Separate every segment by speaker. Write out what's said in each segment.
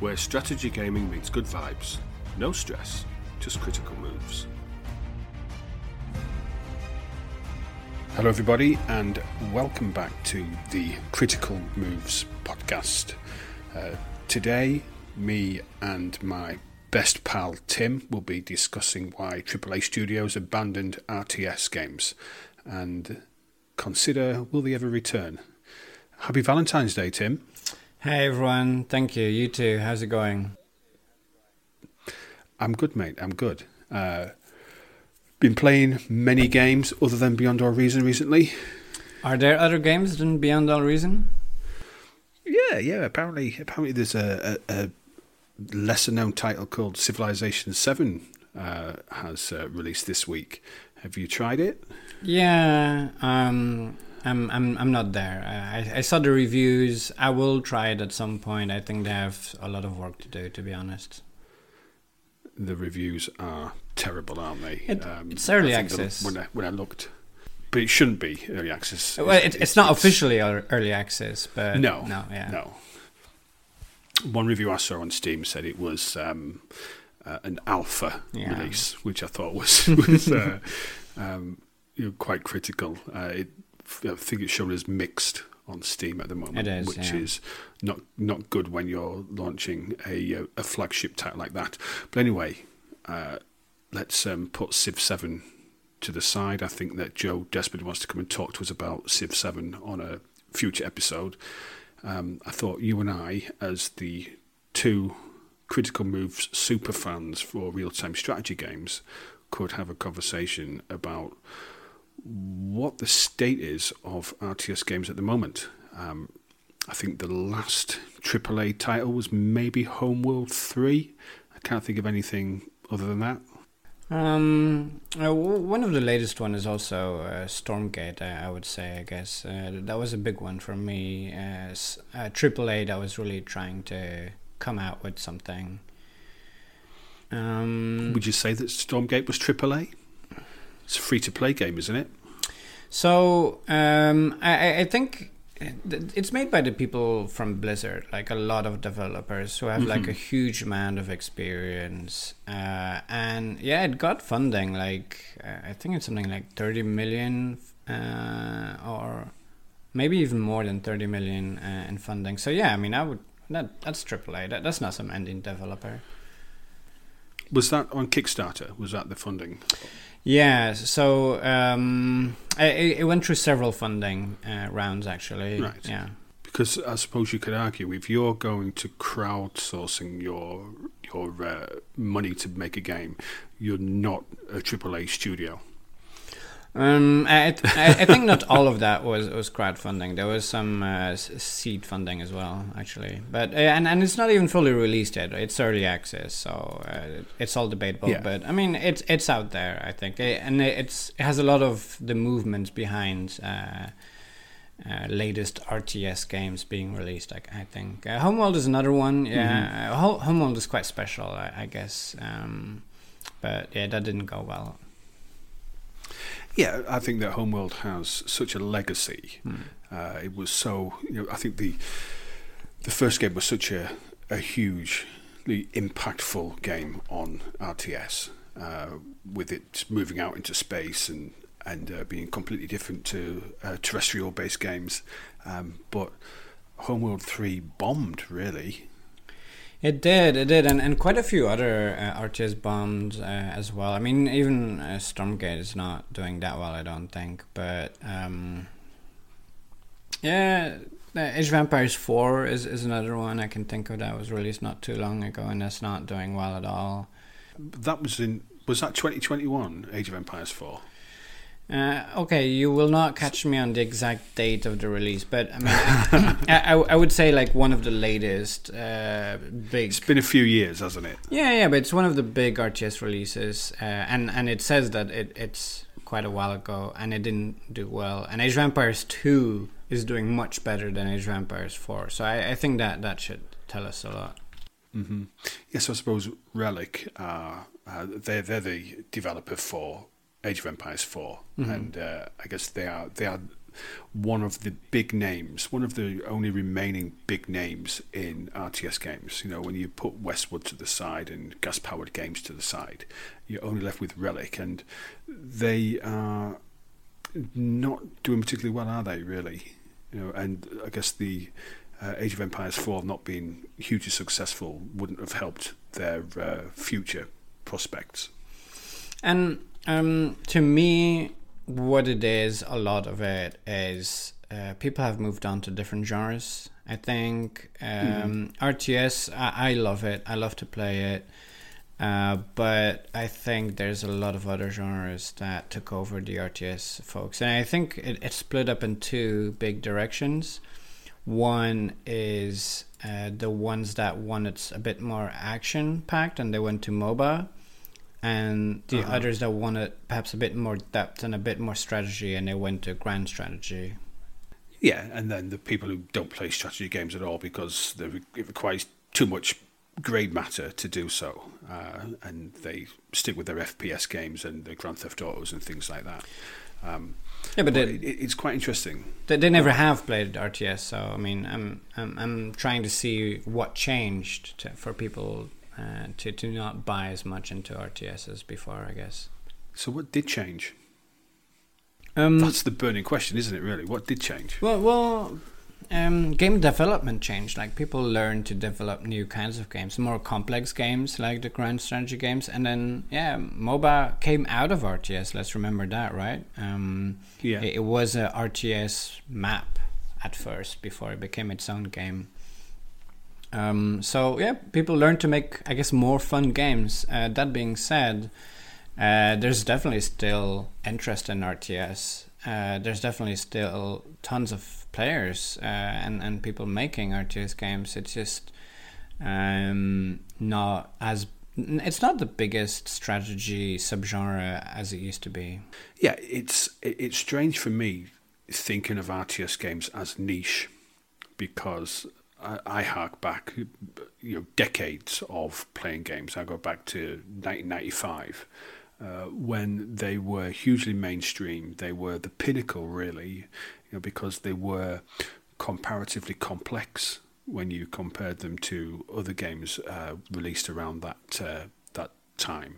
Speaker 1: where strategy gaming meets good vibes. No stress, just critical moves. Hello everybody and welcome back to the Critical Moves podcast. Today, me and my best pal Tim will be discussing why AAA studios abandoned RTS games and consider will they ever return. Happy Valentine's Day, Tim.
Speaker 2: Hey everyone, thank you. You too. How's it going?
Speaker 1: I'm good, mate. I'm good. Been playing many games other than Beyond All Reason recently.
Speaker 2: Are there other games than Beyond All Reason?
Speaker 1: Yeah. Apparently there's a lesser known title called Civilization 7 has released this week. Have you tried it?
Speaker 2: Yeah, I'm not there. I saw the reviews. I will try it at some point. I think they have a lot of work to do, to be honest.
Speaker 1: The reviews are terrible, aren't they?
Speaker 2: It's early access.
Speaker 1: When I looked, but it shouldn't be early access.
Speaker 2: Well, it's not officially early access, but
Speaker 1: no. One review I saw on Steam said it was an alpha release, which I thought was quite critical. I think it's shown as mixed on Steam at the moment, which is not good when you're launching a flagship title like that. But anyway, let's put Civ 7 to the side. I think that Joe desperately wants to come and talk to us about Civ 7 on a future episode. I thought you and I, as the two Critical Moves super fans for real-time strategy games, could have a conversation about what the state is of RTS games at the moment. I think the last AAA title was maybe Homeworld 3. I can't think of anything other than that.
Speaker 2: One of the latest one is also Stormgate, I would say, I guess. That was a big one for me. AAA that was really trying to come out with something.
Speaker 1: Would you say that Stormgate was AAA? It's a free-to-play game, isn't it?
Speaker 2: So, I think it's made by the people from Blizzard, like a lot of developers who have like a huge amount of experience. And yeah, it got funding, like I think it's something like 30 million or maybe even more than 30 million in funding. So yeah, I mean, that's AAA. That's not some indie developer.
Speaker 1: Was that on Kickstarter? Was that the funding?
Speaker 2: Yeah, so it went through several funding rounds, actually.
Speaker 1: Right. Yeah. Because I suppose you could argue, if you're going to crowdsourcing your money to make a game, you're not a AAA studio.
Speaker 2: I think not all of that was crowdfunding. There was some seed funding as well, actually. But and it's not even fully released yet. It's early access, so it's all debatable. Yeah. But I mean, it's out there, I think, and it has a lot of the movements behind latest RTS games being released. I think Homeworld is another one. Yeah, Homeworld is quite special, I guess. But yeah, that didn't go well.
Speaker 1: Yeah, I think that Homeworld has such a legacy. It was so, I think the first game was such a hugely impactful game on RTS, with it moving out into space and being completely different to terrestrial-based games. But Homeworld 3 bombed, really.
Speaker 2: It did, and quite a few other RTS bombed as well. I mean, even Stormgate is not doing that well, I don't think. But yeah, Age of Empires 4 is another one I can think of that was released not too long ago, and that's not doing well at all.
Speaker 1: That was that 2021, Age of Empires 4?
Speaker 2: Okay, you will not catch me on the exact date of the release, but I mean, I would say like one of the latest big.
Speaker 1: It's been a few years, hasn't it?
Speaker 2: Yeah, but it's one of the big RTS releases, and it says that it's quite a while ago, and it didn't do well. And Age of Empires 2 is doing much better than Age of Empires 4, so I think that should tell us a lot.
Speaker 1: Mm-hmm. Yes, I suppose Relic, they're the developer for Age of Empires 4, and I guess they are one of the big names, one of the only remaining big names in RTS games. You know, when you put Westwood to the side and gas-powered games to the side, you're only left with Relic, and they are not doing particularly well, are they? Really, you know, and I guess the Age of Empires 4 not being hugely successful wouldn't have helped their future prospects. And
Speaker 2: to me, what it is, a lot of it is people have moved on to different genres. I think RTS, I love it. I love to play it. But I think there's a lot of other genres that took over the RTS folks. And I think it's split up in two big directions. One is the ones that wanted a bit more action-packed and they went to MOBA. And the others that wanted perhaps a bit more depth and a bit more strategy, and they went to grand strategy.
Speaker 1: Yeah, and then the people who don't play strategy games at all because it requires too much grade matter to do so, and they stick with their FPS games and their Grand Theft Autos and things like that.
Speaker 2: But
Speaker 1: it's quite interesting.
Speaker 2: They never have played RTS, so I mean, I'm trying to see what changed for people to not buy as much into RTS as before, I guess.
Speaker 1: So what did change? That's the burning question, isn't it, really? What did change?
Speaker 2: Well, game development changed. Like, people learned to develop new kinds of games, more complex games like the grand strategy games. And then, MOBA came out of RTS. Let's remember that, right? It was a RTS map at first before it became its own game. People learned to make, I guess, more fun games. That being said, there's definitely still interest in RTS. There's definitely still tons of players and people making RTS games. It's just not as... It's not the biggest strategy subgenre as it used to be.
Speaker 1: Yeah, it's strange for me thinking of RTS games as niche, because I hark back, decades of playing games. I go back to 1995, when they were hugely mainstream. They were the pinnacle, really, because they were comparatively complex when you compared them to other games released around that time.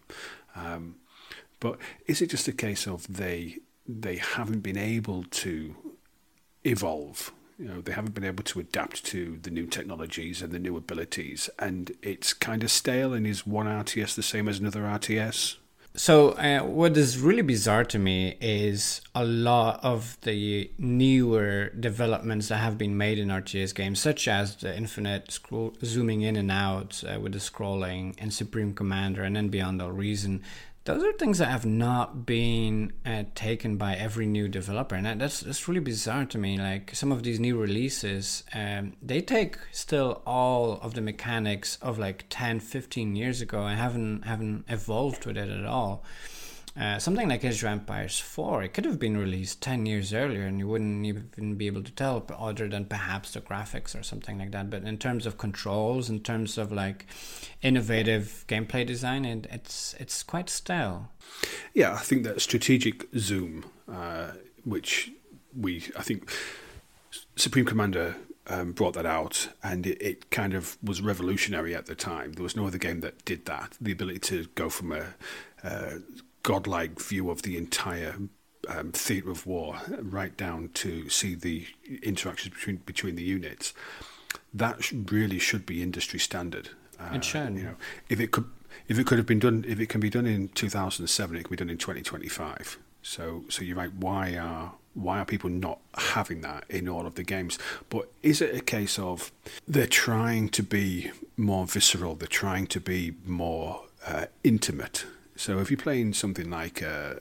Speaker 1: But is it just a case of they haven't been able to evolve? They haven't been able to adapt to the new technologies and the new abilities, and it's kind of stale. And is one RTS the same as another RTS?
Speaker 2: So what is really bizarre to me is a lot of the newer developments that have been made in RTS games, such as the infinite zooming in and out with the scrolling and Supreme Commander and then Beyond All Reason. Those are things that have not been taken by every new developer, and that's really bizarre to me. Like, some of these new releases, they take still all of the mechanics of like 10, 15 years ago and haven't evolved with it at all. Something like Age of Empires 4, it could have been released 10 years earlier and you wouldn't even be able to tell, other than perhaps the graphics or something like that. But in terms of controls, in terms of like innovative gameplay design, it's quite stale.
Speaker 1: Yeah, I think that strategic zoom, which I think Supreme Commander brought that out, and it kind of was revolutionary at the time. There was no other game that did that. The ability to go from a godlike view of the entire theatre of war right down to see the interactions between the units. That really should be industry standard.
Speaker 2: It should.
Speaker 1: If it could have been done, if it can be done in 2007, it can be done in 2025. So you're right. Why are people not having that in all of the games? But is it a case of they're trying to be more visceral? They're trying to be more intimate. So if you're playing something like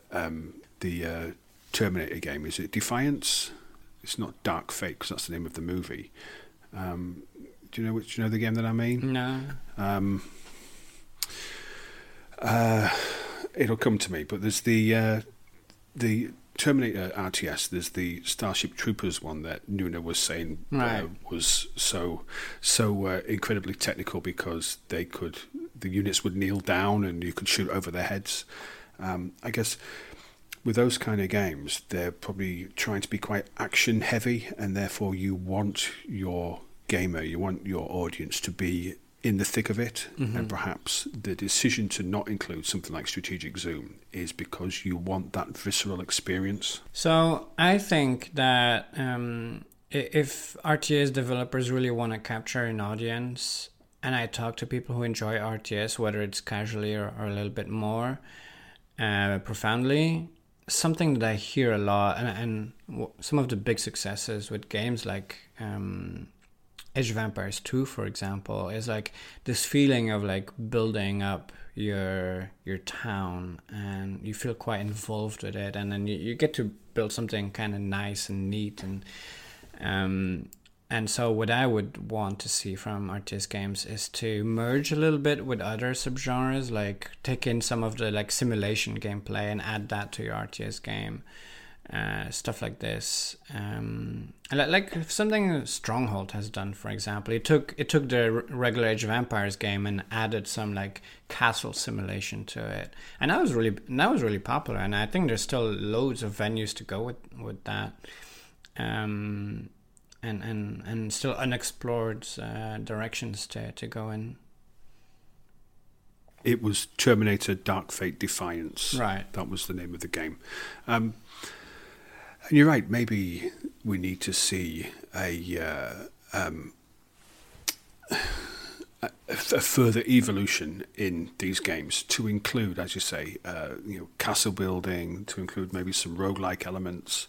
Speaker 1: the Terminator game, is it Defiance? It's not Dark Fate, because that's the name of the movie. Do you know the game that I mean?
Speaker 2: No.
Speaker 1: It'll come to me. But there's the Terminator RTS. There's the Starship Troopers one that Nuna was saying was so incredibly technical, because the units would kneel down and you could shoot over their heads. I guess with those kind of games, they're probably trying to be quite action heavy, and therefore you want your gamer, you want your audience to be in the thick of it. And perhaps the decision to not include something like Strategic Zoom is because you want that visceral experience.
Speaker 2: So I think that if RTS developers really want to capture an audience, and I talk to people who enjoy RTS, whether it's casually or a little bit more profoundly, something that I hear a lot, and some of the big successes with games like Age of Empires 2, for example, is like this feeling of like building up your town, and you feel quite involved with it, and then you get to build something kind of nice and neat, and so what I would want to see from RTS games is to merge a little bit with other subgenres, like take in some of the like simulation gameplay and add that to your RTS game. Stuff like this, like something Stronghold has done, for example. It took the regular Age of Empires game and added some like castle simulation to it, and that was really popular. And I think there's still loads of venues to go with that, and still unexplored directions to go in.
Speaker 1: It was Terminator Dark Fate Defiance.
Speaker 2: Right.
Speaker 1: That was the name of the game. And you're right, maybe we need to see a further evolution in these games to include, as you say, castle building, to include maybe some roguelike elements.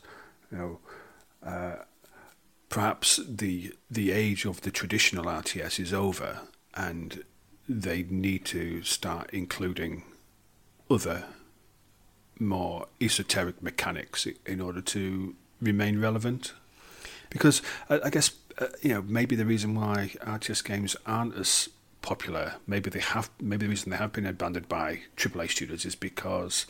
Speaker 1: Perhaps the age of the traditional RTS is over, and they need to start including other more esoteric mechanics in order to remain relevant. Because I guess maybe the reason why RTS games aren't as popular, maybe the reason they have been abandoned by AAA studios is because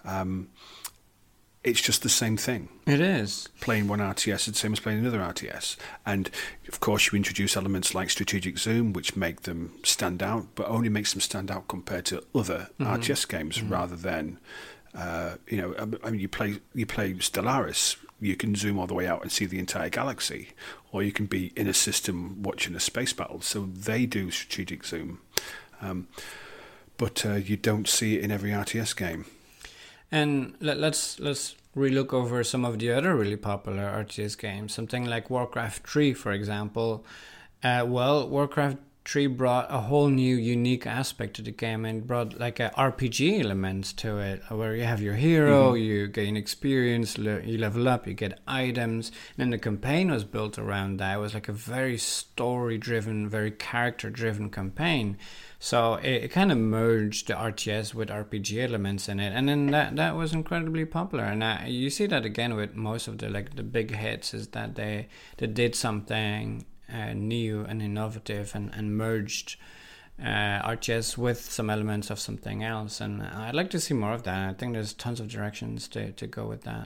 Speaker 1: it's just the same thing.
Speaker 2: It is.
Speaker 1: Playing one RTS is the same as playing another RTS. And, of course, you introduce elements like Strategic Zoom, which make them stand out, but only makes them stand out compared to other RTS games rather than... you play Stellaris, you can zoom all the way out and see the entire galaxy, or you can be in a system watching a space battle. So they do Strategic Zoom, but you don't see it in every RTS game. And
Speaker 2: let's relook over some of the other really popular RTS games. Something like Warcraft 3, for example. Warcraft 3 brought a whole new unique aspect to the game and brought like a RPG element to it, where you have your hero, you gain experience, you level up, you get items, and then the campaign was built around that. It was like a very story-driven, very character-driven campaign. So it kind of merged the RTS with RPG elements in it, and then that was incredibly popular. And you see that again with most of the big hits, is that they did something new and innovative and merged RTS with some elements of something else. And I'd like to see more of that. I think there's tons of directions to go with that.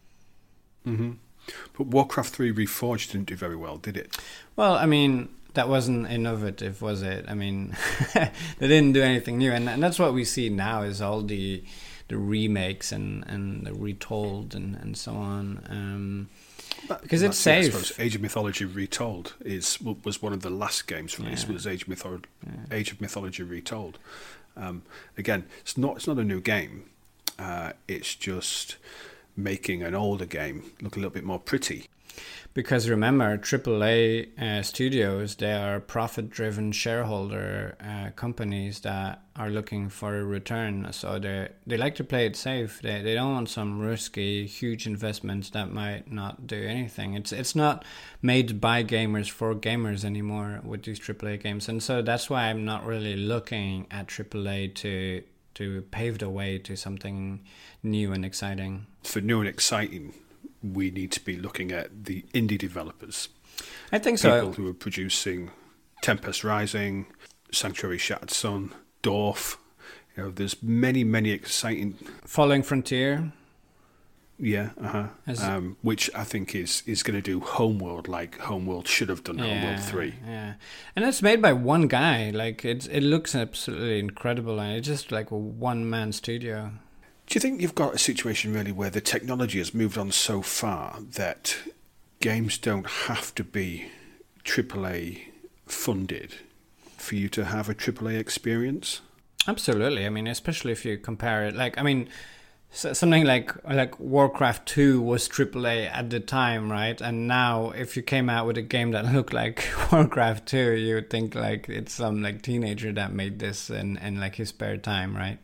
Speaker 1: But Warcraft 3 Reforged didn't do very well, did it?
Speaker 2: Well, I mean, that wasn't innovative, was it? I mean, they didn't do anything new. And that's what we see now, is all the remakes and the retold and so on. Because it's safe. I suppose
Speaker 1: Age of Mythology Retold was one of the last games released. Was Age of Mythology Retold. Again, it's not a new game. It's just making an older game look a little bit more pretty.
Speaker 2: Because remember, AAA studios, they are profit-driven shareholder companies that are looking for a return. So they like to play it safe. They don't want some risky, huge investments that might not do anything. It's not made by gamers for gamers anymore with these AAA games. And so that's why I'm not really looking at AAA to pave the way to something new and exciting.
Speaker 1: For new and exciting, we need to be looking at the indie developers.
Speaker 2: I think so.
Speaker 1: People who are producing Tempest Rising, Sanctuary Shattered Sun, Dwarf. There's many exciting...
Speaker 2: Falling Frontier.
Speaker 1: Yeah, which I think is going to do Homeworld like Homeworld should have done Homeworld 3.
Speaker 2: Yeah, and it's made by one guy. Like it looks absolutely incredible, and it's just like a one-man studio.
Speaker 1: Do you think you've got a situation really where the technology has moved on so far that games don't have to be AAA funded for you to have a AAA experience?
Speaker 2: Absolutely. I mean, especially if you compare it, something like Warcraft 2 was AAA at the time, right? And now if you came out with a game that looked like Warcraft 2, you would think like it's some like teenager that made this in like his spare time, right?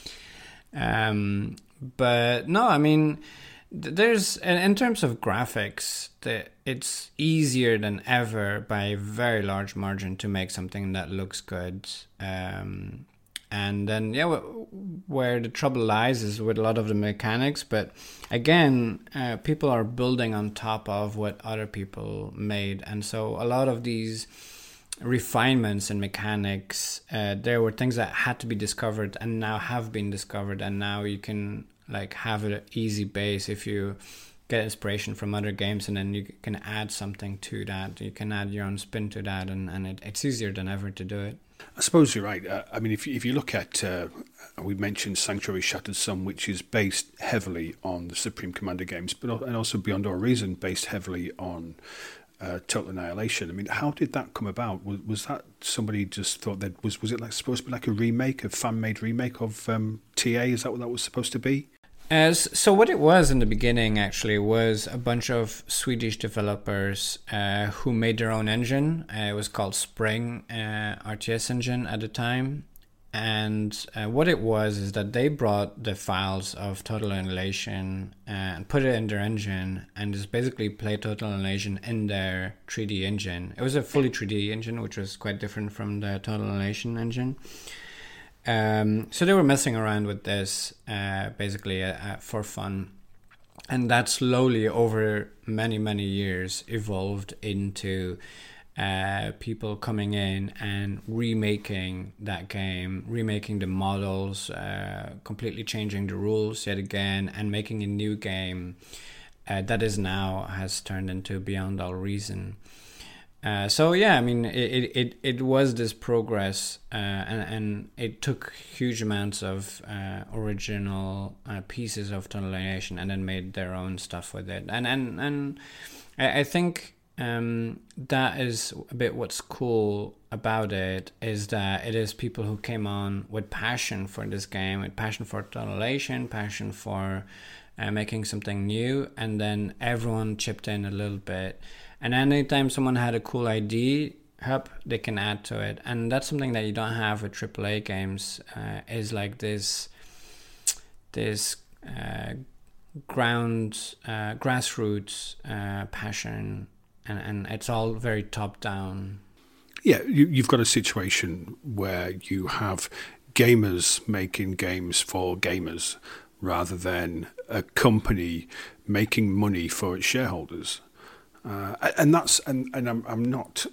Speaker 2: But no, I mean, there's, in terms of graphics, it's easier than ever by a very large margin to make something that looks good. And then, where the trouble lies is with a lot of the mechanics. But again, people are building on top of what other people made. And so a lot of these refinements in mechanics, there were things that had to be discovered and now have been discovered. And now you can like have an easy base if you get inspiration from other games, and then you can add something to that. You can add your own spin to that, and it's easier than ever to do it.
Speaker 1: I suppose you're right. I mean, if you look at, we mentioned Sanctuary Shattered Sun, which is based heavily on the Supreme Commander games, and also Beyond All Reason, based heavily on Total Annihilation. I mean, how did that come about? Was that somebody just thought that was it like supposed to be like a fan-made remake of TA? Is that what that was supposed to be?
Speaker 2: So what it was in the beginning actually was a bunch of Swedish developers who made their own engine. It was called Spring RTS engine at the time. And what it was is that they brought the files of Total Annihilation and put it in their engine and just basically play Total Annihilation in their 3D engine. It was a fully 3D engine, which was quite different from the Total Annihilation engine. So they were messing around with this basically for fun. And that slowly over many, many years evolved into people coming in and remaking that game, remaking the models, completely changing the rules yet again, and making a new game that is now has turned into Beyond All Reason. So yeah, I mean, it was this progress, and it took huge amounts of original pieces of Total Annihilation and then made their own stuff with it. And I think that is a bit what's cool about it, is that it is people who came on with passion for this game, with passion for Total Annihilation, passion for making something new, and then everyone chipped in a little bit. And anytime someone had a cool idea, they can add to it. And that's something that you don't have with AAA games, is like this grassroots passion, and it's all very top down.
Speaker 1: Yeah, you've got a situation where you have gamers making games for gamers rather than a company making money for its shareholders. And I'm not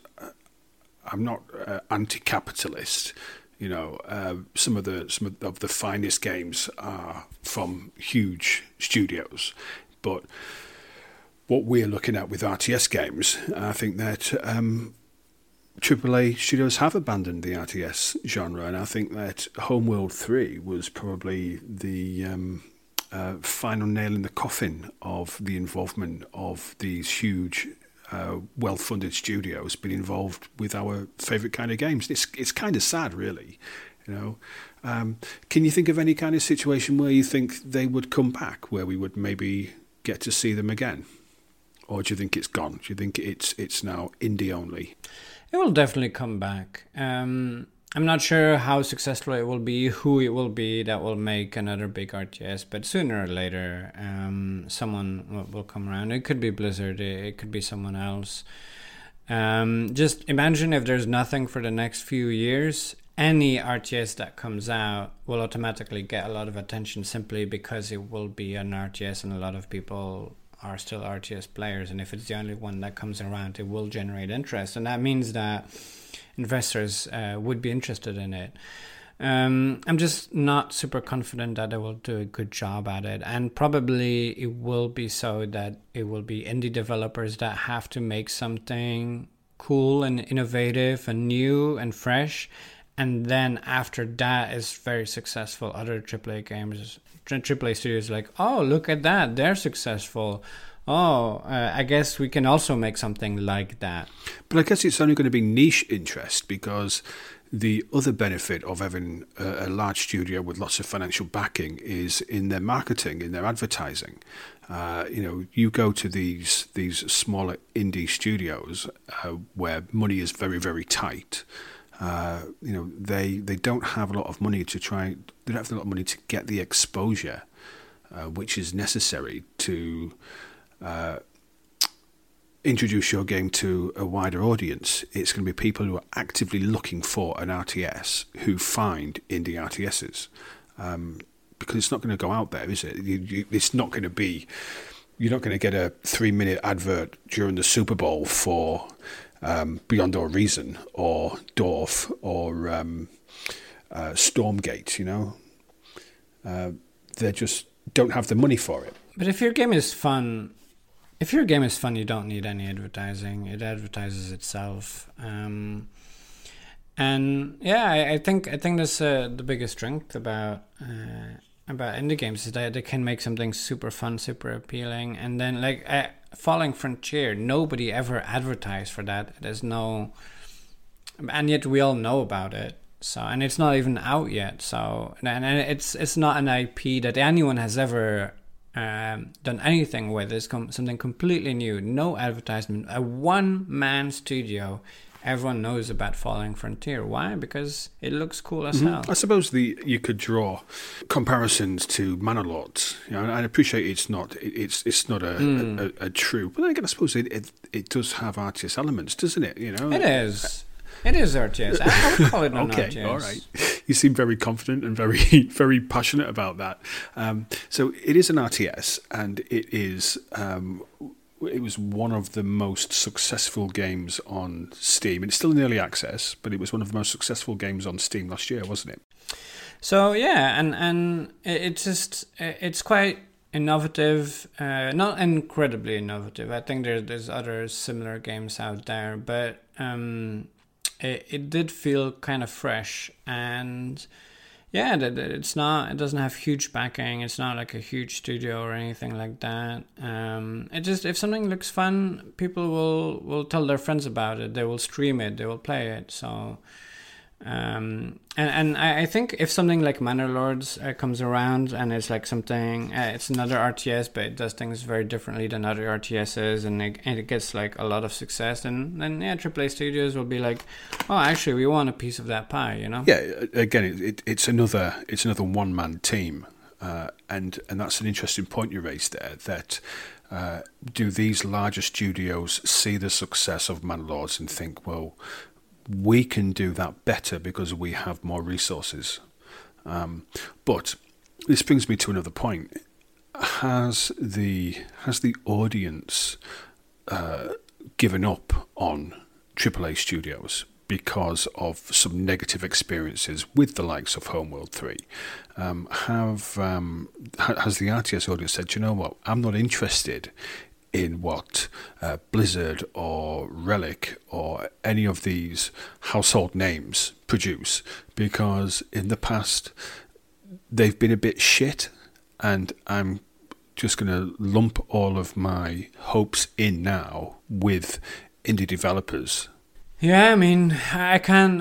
Speaker 1: anti-capitalist. You know, some of the finest games are from huge studios, but what we're looking at with RTS games, I think that AAA studios have abandoned the RTS genre, and I think that Homeworld 3 was probably the final nail in the coffin of the involvement of these huge, well-funded studios being involved with our favourite kind of games. It's kind of sad, really. You know, can you think of any kind of situation where you think they would come back, where we would maybe get to see them again, or do you think it's gone? Do you think it's now indie only?
Speaker 2: It will definitely come back. I'm not sure how successful it will be, who it will be that will make another big RTS, but sooner or later, someone will come around. It could be Blizzard, it could be someone else. Just imagine if there's nothing for the next few years, any RTS that comes out will automatically get a lot of attention simply because it will be an RTS and a lot of people are still RTS players. And if it's the only one that comes around, it will generate interest. And that means that investors would be interested in it. I'm just not super confident that they will do a good job at it. And probably it will be so that it will be indie developers that have to make something cool and innovative and new and fresh. and then after that is very successful, other AAA games, AAA studios like, oh, look at that, they're successful. Oh, I guess we can also make something like that.
Speaker 1: But I guess it's only going to be niche interest, because the other benefit of having a large studio with lots of financial backing is in their marketing, in their advertising. You go to these smaller indie studios where money is very, very tight. They don't have a lot of money to try. They don't have a lot of money to get the exposure which is necessary to introduce your game to a wider audience. It's going to be people who are actively looking for an RTS who find indie RTSs, because it's not going to go out there, is it? It's not going to be. You're not going to get a 3-minute advert during the Super Bowl for Beyond All Reason or Dorf or Stormgate. They just don't have the money for it.
Speaker 2: But if your game is fun. If your game is fun, you don't need any advertising. It advertises itself, and yeah, I think that's the biggest strength about indie games is that they can make something super fun, super appealing, and then like Falling Frontier, nobody ever advertised for that. There's no, and yet we all know about it. So, and it's not even out yet. So, and it's not an IP that anyone has ever done anything with. It's something completely new. No advertisement. A one-man studio. Everyone knows about Falling Frontier. Why? Because it looks cool as hell.
Speaker 1: I suppose you could draw comparisons to Manor Lords. I appreciate it's not a true, but I suppose it does have RTS elements, doesn't it?
Speaker 2: It is. It is RTS. I would call it an RTS.
Speaker 1: Okay, all right. You seem very confident and very, very passionate about that. So it is an RTS, and it is. It was one of the most successful games on Steam. It's still in early access, but it was one of the most successful games on Steam last year, wasn't it?
Speaker 2: So yeah, and it's quite innovative. Not incredibly innovative. I think there's other similar games out there, but it did feel kind of fresh, and yeah, it doesn't have huge backing. It's not like a huge studio or anything like that. It just, if something looks fun, people will tell their friends about it. They will stream it. They will play it. So, and I think if something like Manor Lords comes around and it's like something, it's another RTS, but it does things very differently than other RTSs, and it gets like a lot of success, and then yeah, AAA studios will be like, oh, actually, we want a piece of that pie,
Speaker 1: Yeah, again, it's another one-man team, and that's an interesting point you raised there. That do these larger studios see the success of Manor Lords and think, well, we can do that better because we have more resources? But this brings me to another point. Has the audience given up on AAA studios because of some negative experiences with the likes of Homeworld 3? Has the RTS audience said, you know what, I'm not interested in what Blizzard or Relic or any of these household names produce, because in the past they've been a bit shit, and I'm just going to lump all of my hopes in now with indie developers?
Speaker 2: Yeah, I mean, I can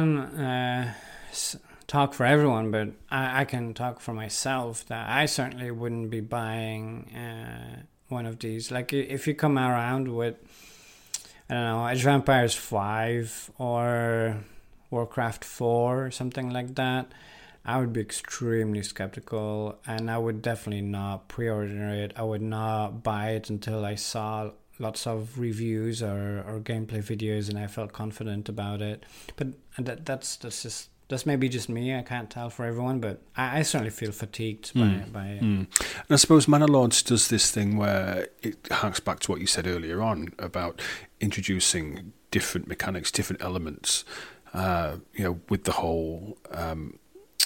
Speaker 2: talk for everyone, but I can talk for myself that I certainly wouldn't be buying one of these. Like, if you come around with, I don't know, Age of Empires 5 or Warcraft 4 or something like that, I would be extremely skeptical, and I would definitely not pre-order it. I would not buy it until I saw lots of reviews or gameplay videos and I felt confident about it. But that's maybe just me. I can't tell for everyone, but I certainly feel fatigued by it. And
Speaker 1: I suppose Manor Lords does this thing where it harks back to what you said earlier on about introducing different mechanics, different elements, with the whole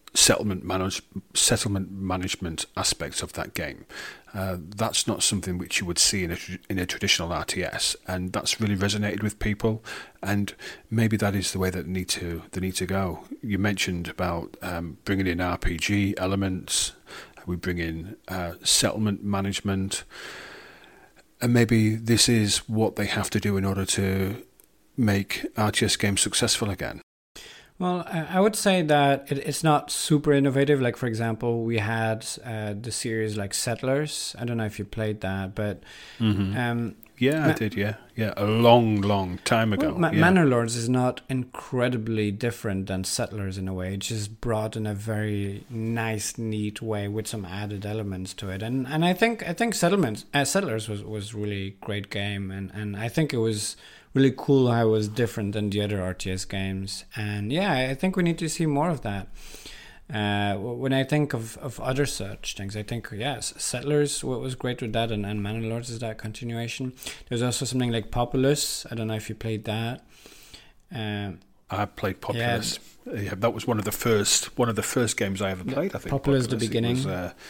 Speaker 1: settlement management aspects of that game. That's not something which you would see in a traditional RTS, and that's really resonated with people. And maybe that is the way that they need to go. You mentioned about bringing in RPG elements. We bring in settlement management, and maybe this is what they have to do in order to make RTS games successful again.
Speaker 2: Well, I would say that it's not super innovative. Like, for example, we had the series like Settlers. I don't know if you played that, but...
Speaker 1: I did, yeah. A long time ago.
Speaker 2: Well, Manor Lords is not incredibly different than Settlers in a way. It's just brought in a very nice, neat way with some added elements to it. And I think Settlers was really great game. And I think it was really cool how it was different than the other RTS games. And yeah, I think we need to see more of that. When I think of other such things, I think, yes, Settlers, what was great with that, and Manor Lords is that continuation. There's also something like Populous. I don't know if you played that.
Speaker 1: I played Populous. Yeah, that was one of the first games I ever played. I think
Speaker 2: Populous the beginning.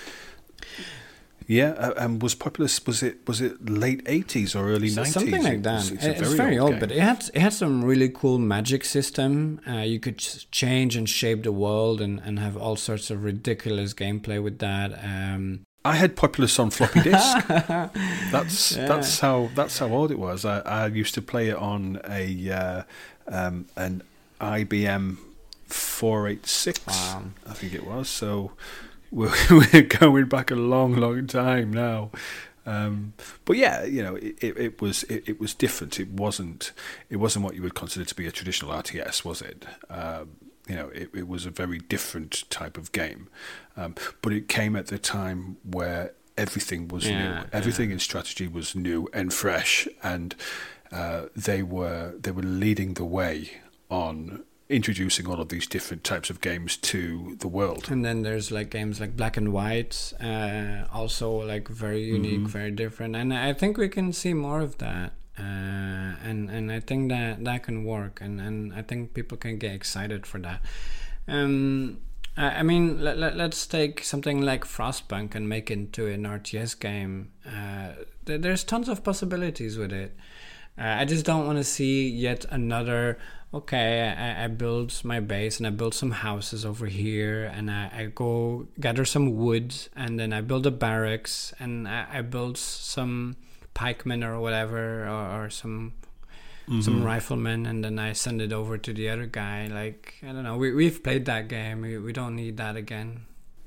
Speaker 1: And was Populous, was it late 80s or early 90s?
Speaker 2: Something like that. It's very old, but it had some really cool magic system. You could change and shape the world and have all sorts of ridiculous gameplay with that.
Speaker 1: I had Populous on floppy disk. That's how old it was. I used to play it on an IBM 486. Wow. I think it was. So we're going back a long time now. But yeah, it was different. It wasn't what you would consider to be a traditional RTS, was it? It was a very different type of game. But it came at the time where everything was new. Everything in strategy was new and fresh, and they were leading the way on introducing all of these different types of games to the world.
Speaker 2: And then there's like games like Black and White, also like very unique, very different. And I think we can see more of that. And I think that can work, and I think people can get excited for that. I mean, let's take something like Frostpunk and make it into an RTS game. There's tons of possibilities with it. I just don't want to see yet another, I build my base and I build some houses over here, and I go gather some wood, and then I build a barracks, and I build some pikemen or whatever, or some riflemen, and then I send it over to the other guy. Like, I don't know, we've played that game. We don't need that again.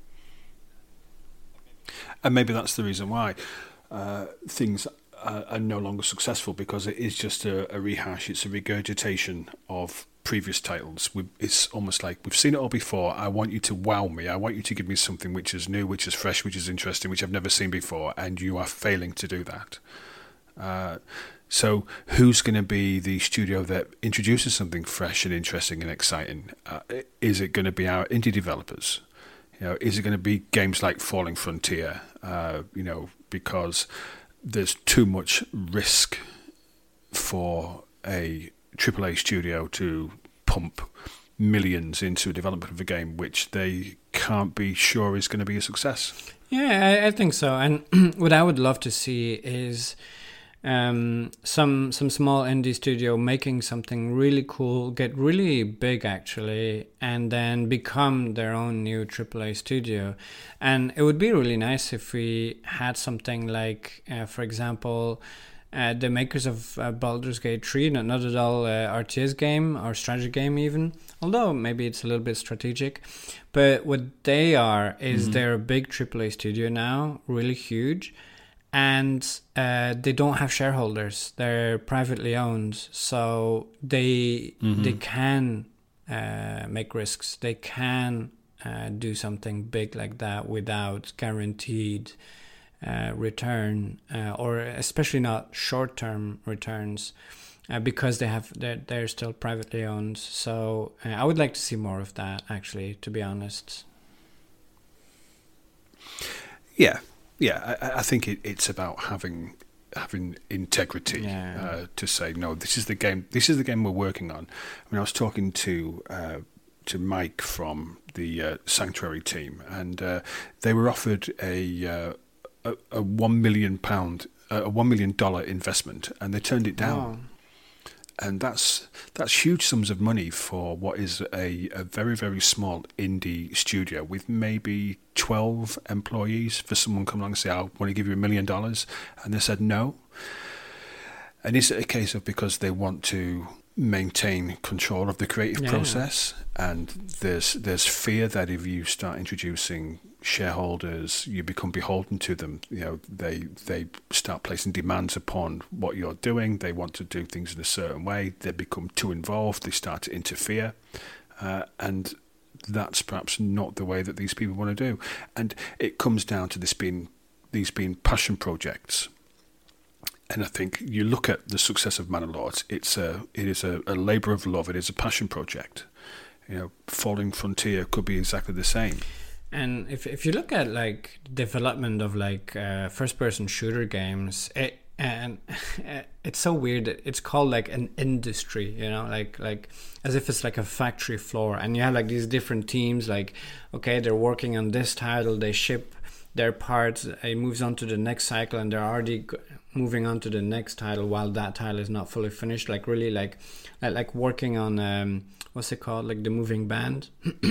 Speaker 1: And maybe that's the reason why things are no longer successful, because it is just a rehash. It's a regurgitation of previous titles. It's almost like we've seen it all before. I want you to wow me. I want you to give me something which is new, which is fresh, which is interesting, which I've never seen before, and you are failing to do that. So who's going to be the studio that introduces something fresh and interesting and exciting? Is it going to be our indie developers? Is it going to be games like Falling Frontier? Because there's too much risk for a AAA studio to pump millions into the development of a game which they can't be sure is going to be a success.
Speaker 2: Yeah, I think so. And what I would love to see is some small indie studio making something really cool, get really big actually, and then become their own new AAA studio. And it would be really nice if we had something like, for example, the makers of Baldur's Gate 3, not at all RTS game or strategy game even, although maybe it's a little bit strategic. But what they are is they're a big AAA studio now, really huge. And they don't have shareholders. They're privately owned, so they can make risks. They can do something big like that without guaranteed return, or especially not short-term returns, because they're still privately owned. So I would like to see more of that, actually, to be honest.
Speaker 1: Yeah. Yeah, I think it's about having integrity to say, no, this is the game we're working on. I mean, I was talking to to Mike from the Sanctuary team, and they were offered a £1 million $1 million investment, and they turned it down.
Speaker 2: Wow.
Speaker 1: And that's huge sums of money for what is a very, very small indie studio with maybe 12 employees. For someone come along and say, I want to give you $1 million, and they said no. And is it a case of because they want to maintain control of the creative process, and there's fear that if you start introducing shareholders, you become beholden to them. They start placing demands upon what you're doing. They want to do things in a certain way. They become too involved. They start to interfere, and that's perhaps not the way that these people want to do. And it comes down to these being passion projects. And I think you look at the success of Manor Lords, it is a labour of love. It is a passion project. Falling Frontier could be exactly the same.
Speaker 2: And if you look at like development of like first-person shooter games, it's so weird. It's called like an industry, like as if it's like a factory floor, and you have like these different teams. Like, okay, they're working on this title, they ship their parts, it moves on to the next cycle, and they're already moving on to the next title while that title is not fully finished. Like really like working on what's it called, like the moving band.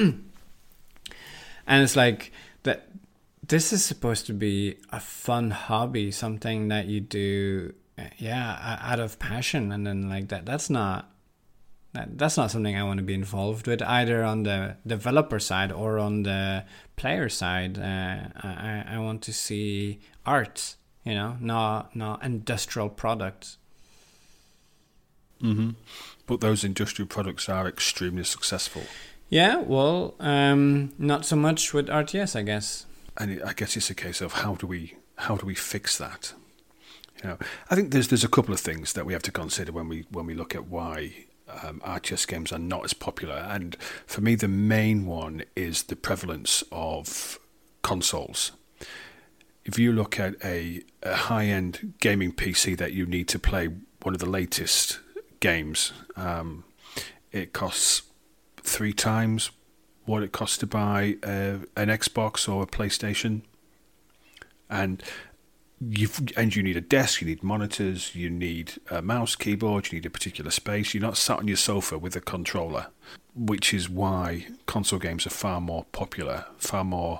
Speaker 2: And it's like that. This is supposed to be a fun hobby, something that you do, out of passion, and then like that. That's not something I want to be involved with, either on the developer side or on the player side. I want to see art, not industrial products.
Speaker 1: Mm-hmm. But those industrial products are extremely successful.
Speaker 2: Yeah, well, not so much with RTS, I guess.
Speaker 1: And I guess it's a case of how do we fix that? I think there's a couple of things that we have to consider when we look at why RTS games are not as popular. And for me, the main one is the prevalence of consoles. If you look at a high-end gaming PC that you need to play one of the latest games, it costs 3 times what it costs to buy an Xbox or a PlayStation, and you need a desk, you need monitors, you need a mouse, keyboard, you need a particular space. You're not sat on your sofa with a controller, which is why console games are far more popular, far more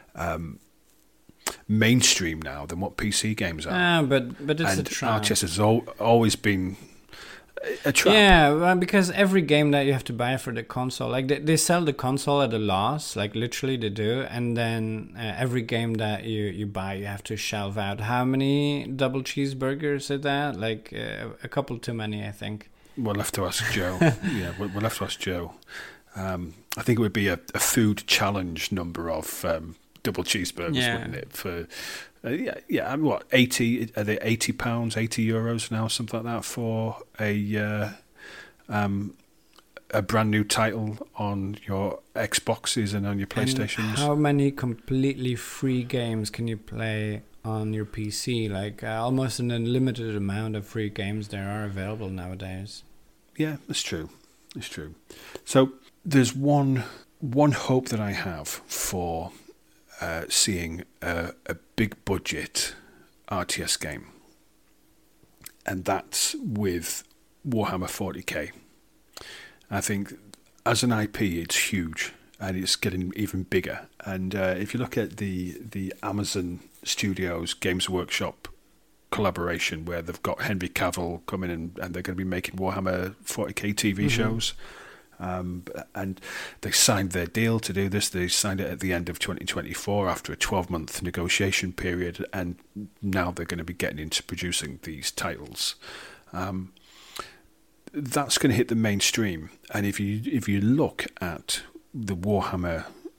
Speaker 1: mainstream now than what PC games are.
Speaker 2: But it's a trap.
Speaker 1: RTS has always been a trap.
Speaker 2: Yeah, well, because every game that you have to buy for the console, like they sell the console at a loss, like literally they do, and then every game that you buy, you have to shelve out. How many double cheeseburgers is that? Like a couple too many, I think.
Speaker 1: We'll have to ask Joe. Yeah, we'll have to ask Joe. I think it would be a food challenge number of double cheeseburgers, wouldn't it? For what, 80? Are they £80, €80 now, something like that, for a brand new title on your Xboxes and on your PlayStations?
Speaker 2: And how many completely free games can you play on your PC? Like almost an unlimited amount of free games there are available nowadays.
Speaker 1: Yeah, that's true. It's true. So there's one hope that I have for seeing a big budget RTS game, and that's with Warhammer 40k. I think as an IP it's huge, and it's getting even bigger. And if you look at the Amazon Studios Games Workshop collaboration, where they've got Henry Cavill coming in and they're going to be making Warhammer 40k TV shows. And they signed their deal to do this. They signed it at the end of 2024 after a 12-month negotiation period, and now they're going to be getting into producing these titles. That's going to hit the mainstream. And if you look at the Warhammer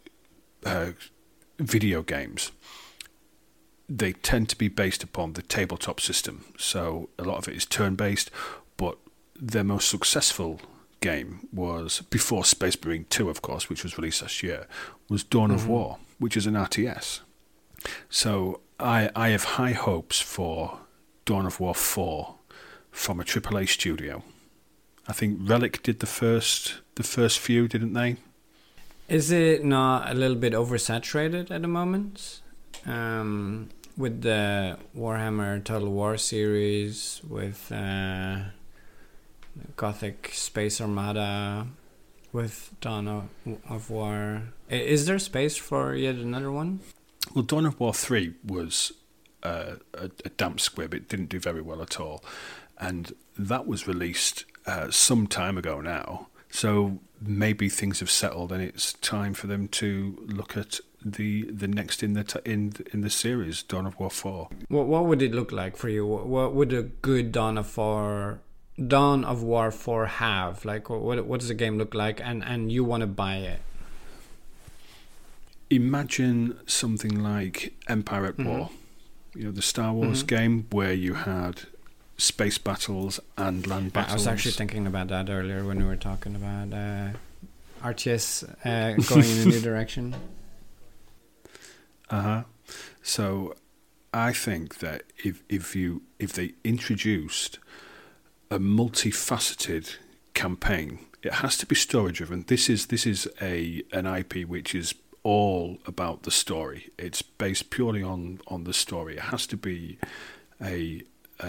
Speaker 1: video games, they tend to be based upon the tabletop system. So a lot of it is turn-based, but their most successful game was, before Space Marine 2, of course, which was released last year, was Dawn of War, which is an RTS. So I have high hopes for Dawn of War 4 from a AAA studio. I think Relic did the first few, didn't they?
Speaker 2: Is it not a little bit oversaturated at the moment? With the Warhammer Total War series, with Gothic Space Armada, with Dawn of War. Is there space for yet another one?
Speaker 1: Well, Dawn of War 3 was a damp squib. It didn't do very well at all. And that was released some time ago now. So maybe things have settled and it's time for them to look at the next in the series, Dawn of War 4.
Speaker 2: What would it look like for you? What would a good Dawn of War 4 have? Like, what does the game look like? And you want to buy it?
Speaker 1: Imagine something like Empire at War. You know, the Star Wars game where you had space battles and land battles.
Speaker 2: I was actually thinking about that earlier when we were talking about RTS going in a new direction.
Speaker 1: So I think that if they introduced a multifaceted campaign, it has to be story driven. This is an IP which is all about the story. It's based purely on the story. It has to be a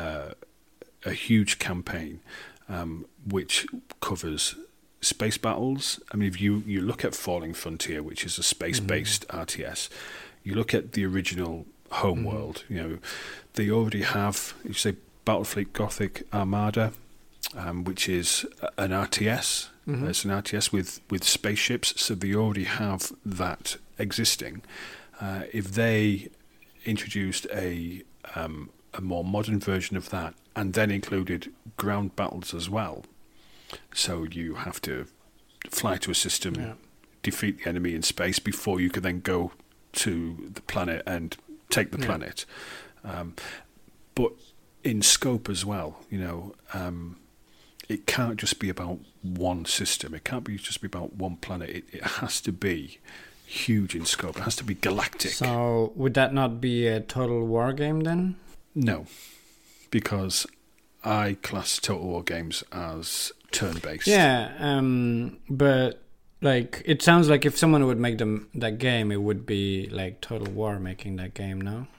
Speaker 1: huge campaign which covers space battles. I mean, if you look at Falling Frontier, which is a space-based RTS, you look at the original Homeworld, you know, they already have, you say, Battlefleet Gothic Armada, which is an RTS. It's an RTS with spaceships, so they already have that existing. If they introduced a more modern version of that and then included ground battles as well, so you have to fly to a system, defeat the enemy in space before you can then go to the planet and take the planet. But in scope as well, you know, it can't just be about one system. It can't be just be about one planet. It has to be huge in scope. It has to be galactic.
Speaker 2: So would that not be a Total War game then?
Speaker 1: No, because I class Total War games as turn-based.
Speaker 2: Yeah, but like it sounds like if someone would make that game, it would be like Total War making that game, no?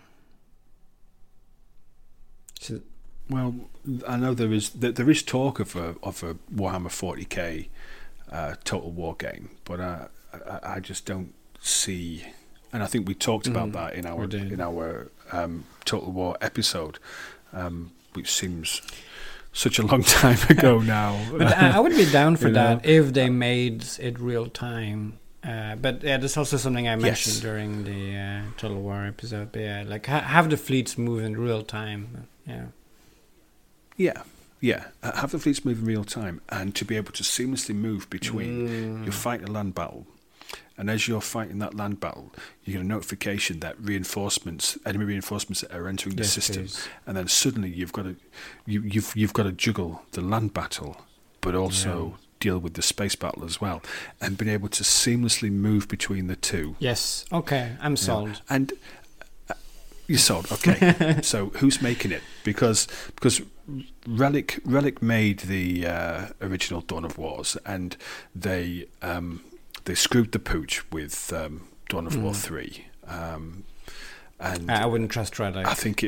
Speaker 2: So,
Speaker 1: well, I know there is talk of a Warhammer 40k Total War game, but I just don't see. And I think we talked about that in our Total War episode, which seems such a long time ago now.
Speaker 2: But I would be down for that if they made it real time. But yeah, that's also something I mentioned during the Total War episode. But yeah, like have the fleets move in real time.
Speaker 1: Yeah. Have the fleets move in real time, and to be able to seamlessly move between you fight a land battle, and as you're fighting that land battle, you get a notification that enemy reinforcements are entering the system, and then suddenly you've got to juggle the land battle, but also deal with the space battle as well, and being able to seamlessly move between the two.
Speaker 2: Yes. Okay, I'm sold.
Speaker 1: And you're sold. Okay. So who's making it? Because Relic made the original Dawn of Wars, and they screwed the pooch with Dawn of War 3. And
Speaker 2: I wouldn't trust Relic.
Speaker 1: I think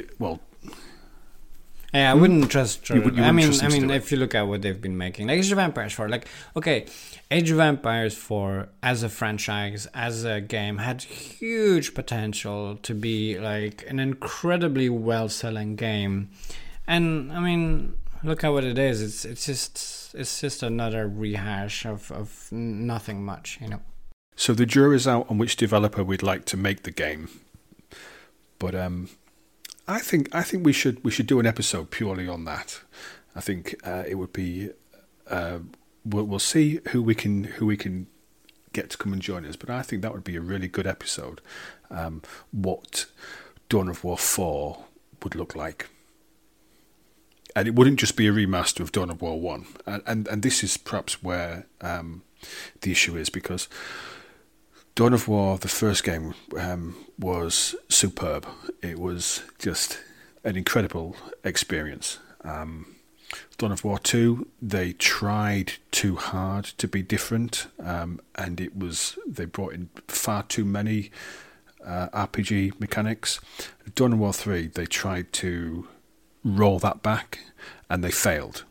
Speaker 2: I wouldn't trust Relic. I mean,
Speaker 1: if
Speaker 2: if you look at what they've been making, like Age of Empires 4, like okay, Age of Empires 4 as a franchise, as a game, had huge potential to be like an incredibly well-selling game, and I mean, look at what it is. It's just another rehash of nothing much, you know.
Speaker 1: So the jury's out on which developer we'd like to make the game, but I think we should do an episode purely on that. I think it would be. We'll see who we can get to come and join us, but I think that would be a really good episode. What Dawn of War 4 would look like, and it wouldn't just be a remaster of Dawn of War 1. And this is perhaps where the issue is, because Dawn of War, the first game, was superb. It was just an incredible experience. Dawn of War 2, they tried too hard to be different, and they brought in far too many RPG mechanics. Dawn of War 3, they tried to roll that back, and they failed.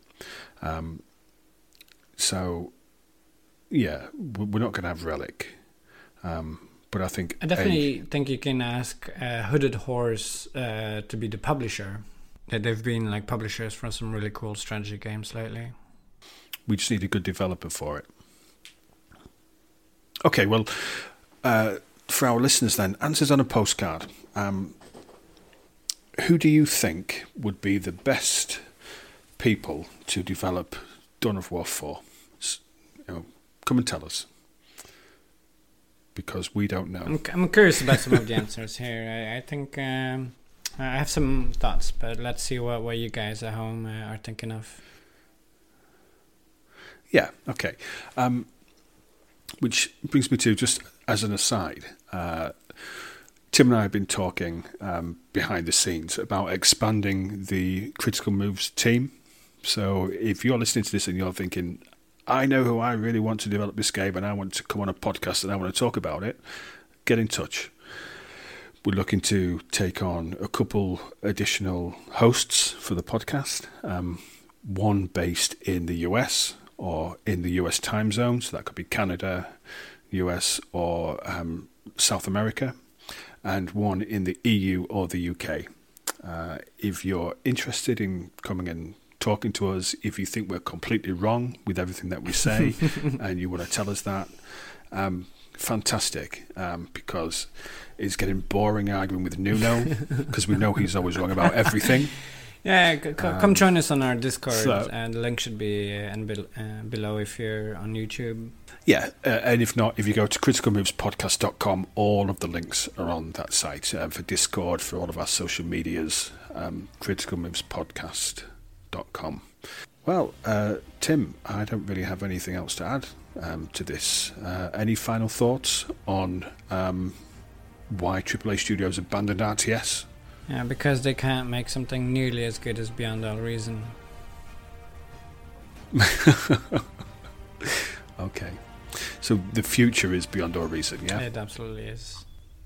Speaker 1: So, yeah, we're not going to have Relic. But I
Speaker 2: definitely think you can ask Hooded Horse to be the publisher. They've been like publishers for some really cool strategy games lately.
Speaker 1: We just need a good developer for it. Okay, well, for our listeners then, answers on a postcard. Who do you think would be the best people to develop Dawn of War 4? Come and tell us. Because we don't know.
Speaker 2: I'm curious about some of the answers here. I think I have some thoughts, but let's see what you guys at home are thinking of.
Speaker 1: Yeah, okay. Which brings me to, just as an aside, Tim and I have been talking behind the scenes about expanding the Critical Moves team. So if you're listening to this and you're thinking, I know who I really want to develop this game and I want to come on a podcast and I want to talk about it, get in touch. We're looking to take on a couple additional hosts for the podcast, one based in the US or in the US time zone, so that could be Canada, US or South America, and one in the EU or the UK. If you're interested in coming and talking to us, if you think we're completely wrong with everything that we say and you want to tell us that, fantastic, because it's getting boring arguing with Nuno because we know he's always wrong about everything.
Speaker 2: Yeah, come join us on our Discord, and the link should be below if you're on YouTube.
Speaker 1: Yeah, and if not, if you go to criticalmovespodcast.com, all of the links are on that site for Discord, for all of our social medias, criticalmovespodcast.com. Well, Tim, I don't really have anything else to add to this. Any final thoughts on why AAA Studios abandoned RTS?
Speaker 2: Yeah, because they can't make something nearly as good as Beyond All Reason.
Speaker 1: Okay. So the future is Beyond All Reason, yeah?
Speaker 2: It absolutely is.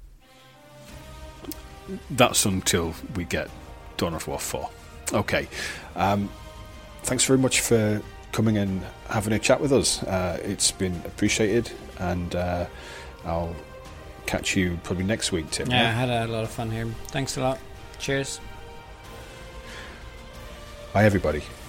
Speaker 1: That's until we get Dawn of War 4. Okay. Thanks very much for coming and having a chat with us. It's been appreciated, and I'll catch you probably next week, Tim.
Speaker 2: Yeah, I had a lot of fun here. Thanks a lot. Cheers.
Speaker 1: Bye, everybody.